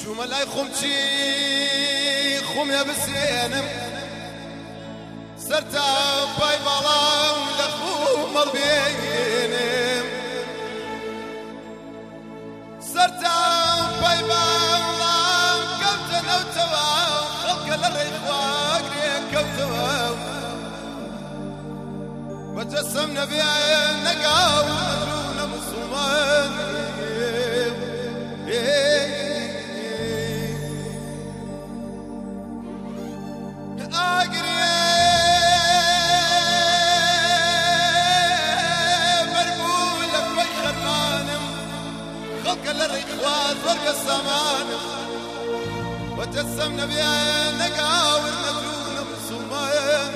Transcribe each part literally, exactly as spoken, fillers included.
مەلای خۆمچی خۆمیە بسێنم سەرتا پای باڵام لە خوم هەڵبێنم سەرتا پای باڵام کەوتە نەوتەوە خەڵکە لە ڕێی خواگرێ کەوتەوە بەجەسەم نەبێ نەگاو نەجوونە موسڵمان وتسم نبي نقاور نجون مسلمان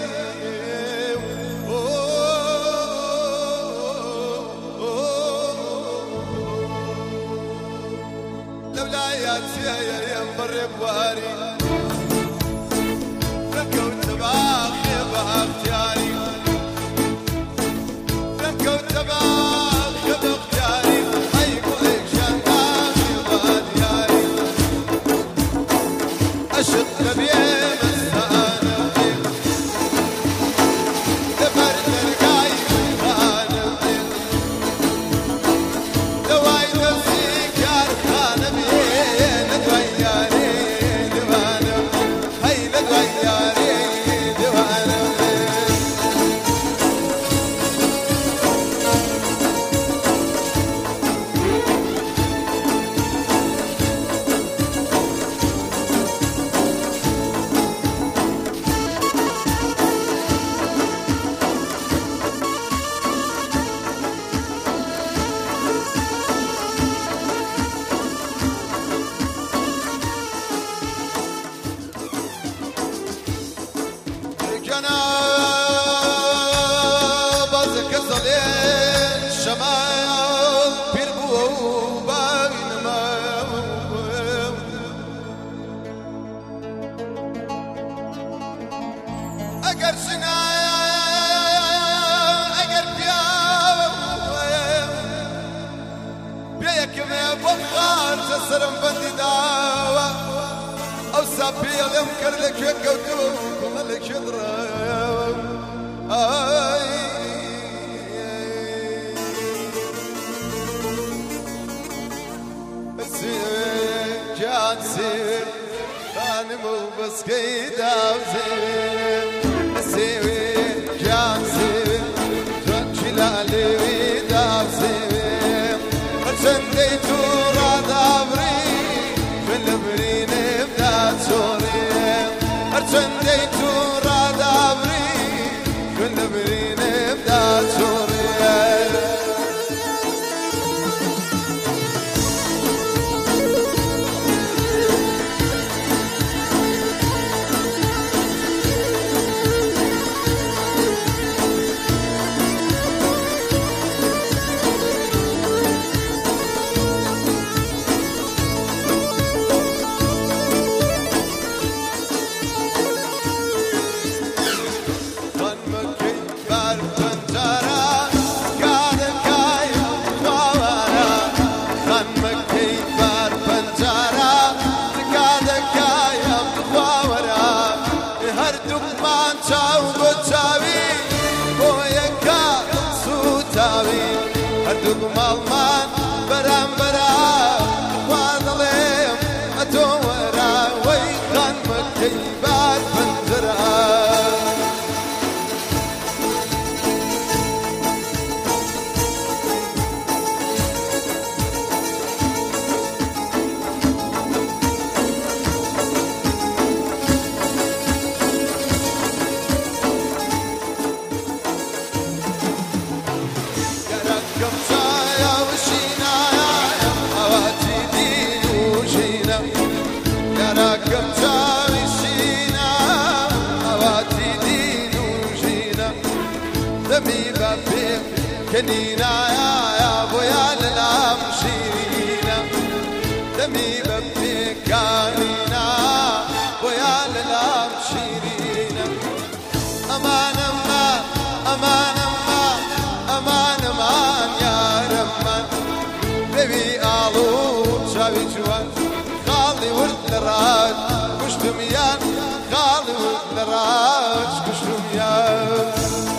لولا ياتي يا مبر بواري فكوت باخي باختياري فكوت باخي باختياري عشق نبي مسانا دبرت القاي انا دواي نفسك يا رخانة بين دوياري دوانا هاي دوياري دوانا سرم بندي داوة أو سابيل يمكر لك يكوتو ملك يضرب آي سير جان سير أنا مو بس كيدا وزير سير جان سير تنشي لالي ويدا وزير أرسنديتو أرسنديتو رادابري كل برين ابدأ سوريا هردوك مالمان برام برام خوانليم أتورا ويخان مكيبار بنزرا كنينا يا يا بويا للامشينا دمي ببي كانينا بويا للامشينا امان امان امان امان امان امان يا رمان ببي الو شاوي جوان خالي خالي ورد لراج كشتم يان خالي ورد لراج كشتم يان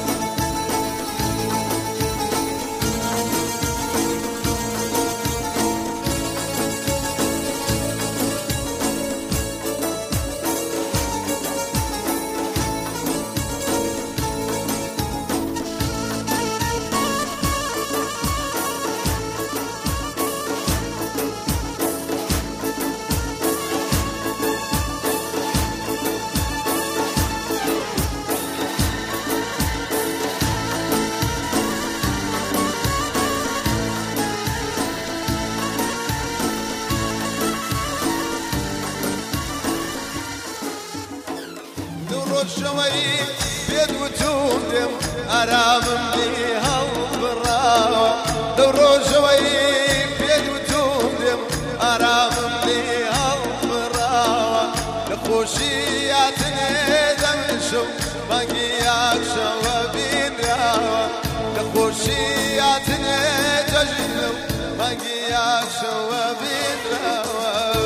شوي بيد وتوم أرام بيها وبراوة دورو شوي بيد وتوم أرام بيها وبراوة لخوشياتنا دمشو باقياك شوابين راوة لخوشياتنا تجنو باقياك شوابين راوة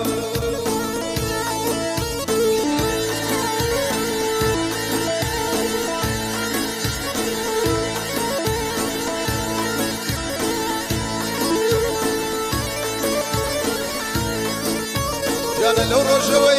أنا لو رجوي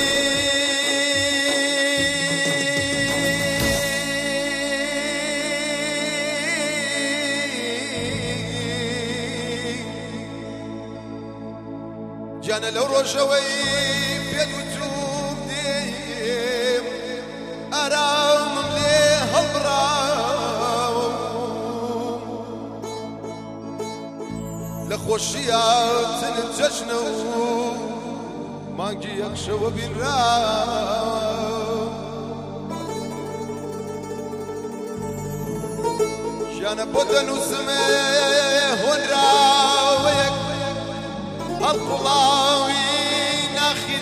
جانا لو رجوي بيد وتوب ديم أرام مليه البراو لخوشيات نتجنو مانجي يخشو بالراو جانا بودن وسمه ونراويك الطلاوي ناخي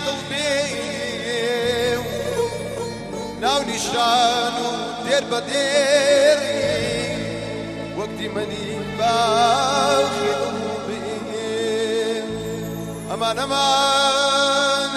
ضلبي ناو نشانو دير بدير وقتي مني باخي ضلبي امان امان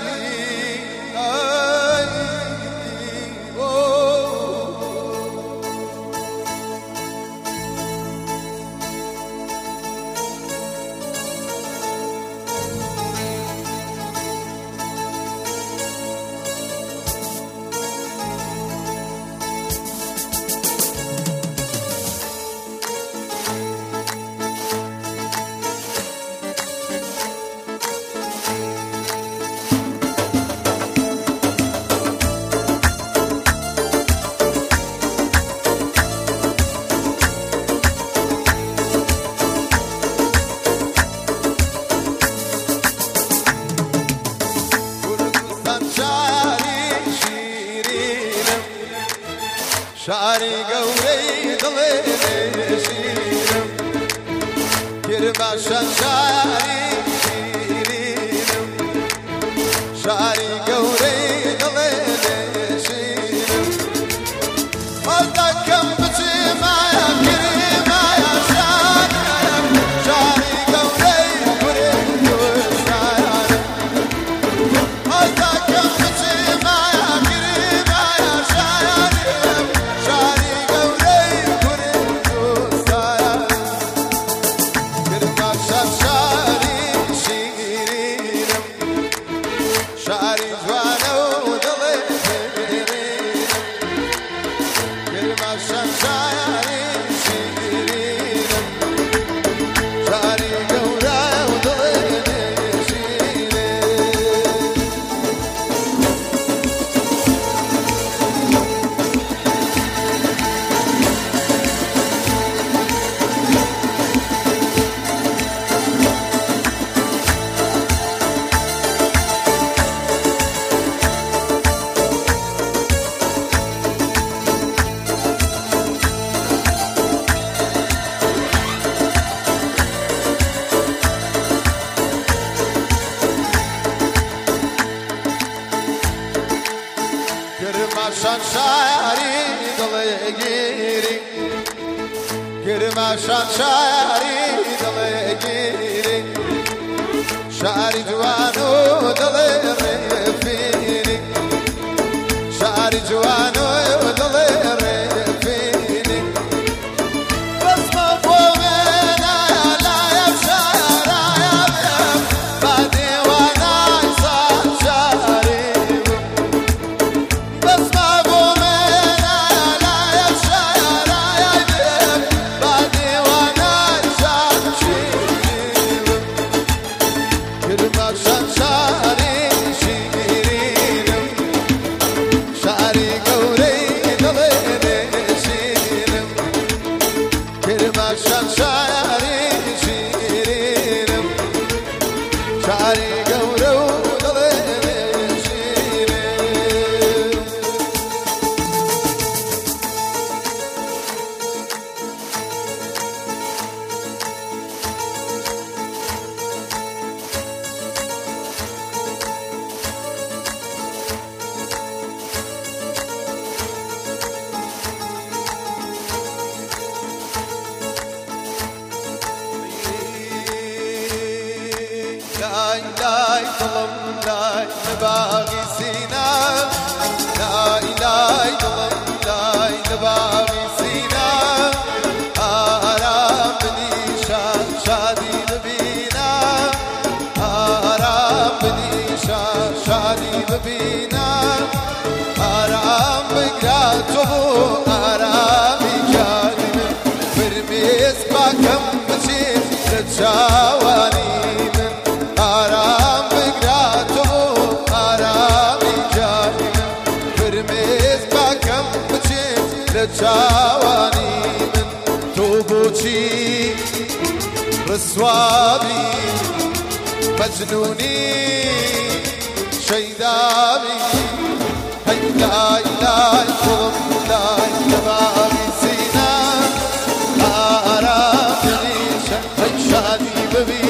شعري قولي ضليل شيرم كرباشا شعري شيرم شعري قولي ضليل شيرم قلتك كم بتي معايا كريمة يا شعري شعري قولي كريم وشعري قلتك كم بتي معايا كريمة يا شعري شاعري ضلي جيري كرما شاعري ضلي جيري شعری جوانو دڵێ ڕێفێنی شعری جوانو دڵێ ڕێفێنی بەسمە بۆ وێنایە لایەم شارایە بێم با دێوانای سان شاری بەسمە بۆ وێنایە لایەم شارایە بێم با دێوانای سان کرماشان شاری شیرینم شاری گەورەی دڵێ نێشینم کرماشان شاری شیرینم شاری گەورە و دڵێ نێشینم لای لای دڵم لای لەباغی سینە لای لای دڵم لای لەباغی سینە ئارام بنیشان شادی ببینە ئارام بنیشان شادی ببینە ئارام بگرە تۆ بۆ ئارامی جانی من فرمێس باکەم بچێت لە چاوانی من آرام بگرە تۆ ئارامی جانی من فرمێس باکەم بچێت لە چاوانی من تۆ بۆچی ڕسوابی مەجنونی شەیدابی هەی لای لای دڵم لای لەباغی سینە ئارام بنیشە هەی شادی ببی